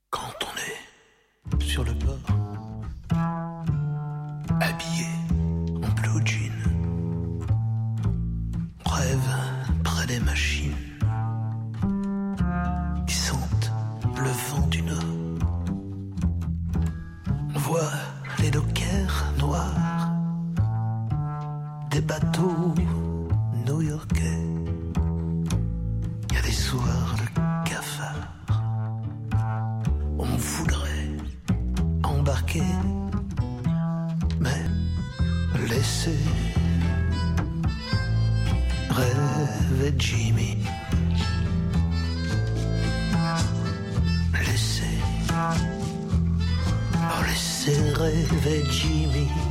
Quand on est sur le bord, habillé en blue jean, on rêve près des machines qui sentent le vent du nord. On voit les dockers noirs des bateaux new-yorkais. Il y a des soirs de cafards. On voudrait embarquer, mais laisser rêver Jimmy. Laisser rêver Jimmy.